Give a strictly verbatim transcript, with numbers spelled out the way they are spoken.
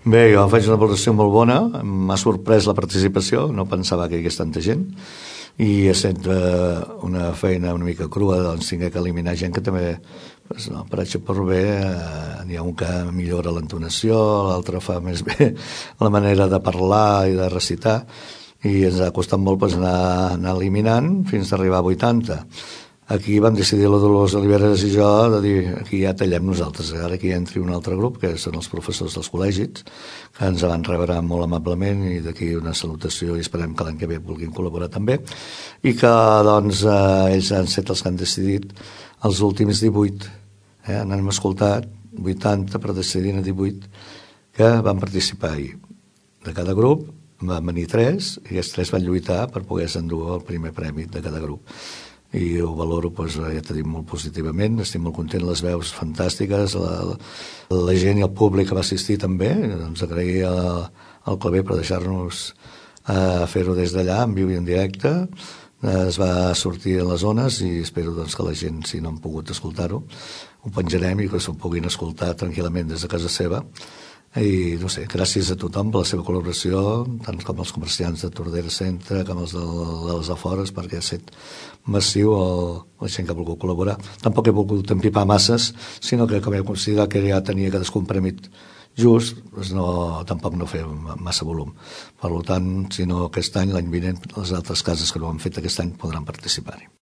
Bé, jo faig una valoració molt bona, m'ha sorprès la participació, no pensava que hi hagués tanta gent, i essent eh, una feina una mica crua, doncs tinc que eliminar gent que també pues, no, paratge per bé, eh, n'hi ha un que millora l'entonació, l'altre fa més bé la manera de parlar i de recitar, i ens ha costat molt pues, anar, anar eliminant fins a arribar a vuitanta. Aquí vam decidir la Dolors Oliveres i jo de dir aquí ja tallem nosaltres, ara aquí entri un altre grup que són els professors dels col·legis que ens van rebre molt amablement i d'aquí una salutació i esperem que l'any que ve vulguin col·laborar també i que doncs eh, ells han estat els que han decidit els últims divuit, eh, n'hem escoltat vuitanta per decidir a divuit que van participar ahir. De cada grup van venir tres i aquests tres van lluitar per poder s'endur el primer premi de cada grup. I ho valoro, doncs, ja t'he dit, molt positivament, estic molt content, les veus fantàstiques, la, la gent i el públic que va assistir també, doncs agrair al Claver per deixar-nos eh, fer-ho des d'allà, en viu i en directe, es va sortir a les zones i espero doncs, que la gent, si no han pogut escoltar-ho, ho penjarem i que s'ho puguin escoltar tranquil·lament des de casa seva. I no sé, gràcies a tothom per la seva col·laboració, tant com els comerciants de Tordera Centre com els de, de les afores, perquè ha estat massiu el, la gent que ha volgut col·laborar. Tampoc he volgut empipar masses, sinó que com he considerat que ja tenia cadascú un premi just, doncs no, tampoc no fer massa volum. Per tant, si no aquest any, l'any vinent, les altres cases que no han fet aquest any podran participar-hi.